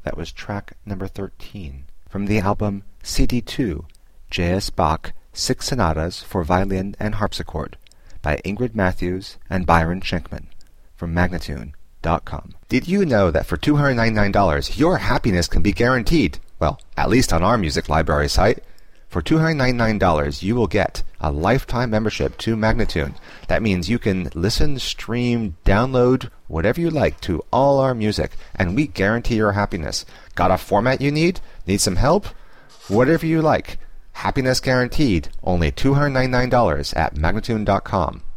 That was track number 13 from the album CD2, J.S. Bach, 6 Sonatas for Violin and Harpsichord by Ingrid Matthews and Byron Schenkman from Magnatune.com. Did you know that for $299 your happiness can be guaranteed? Well, at least on our music library site. For $299 you will get a lifetime membership to Magnatune. That means you can listen, stream, download, whatever you like to all our music, and we guarantee your happiness. Got a format you need? Need some help? Whatever you like. Happiness guaranteed. Only $299 at Magnatune.com.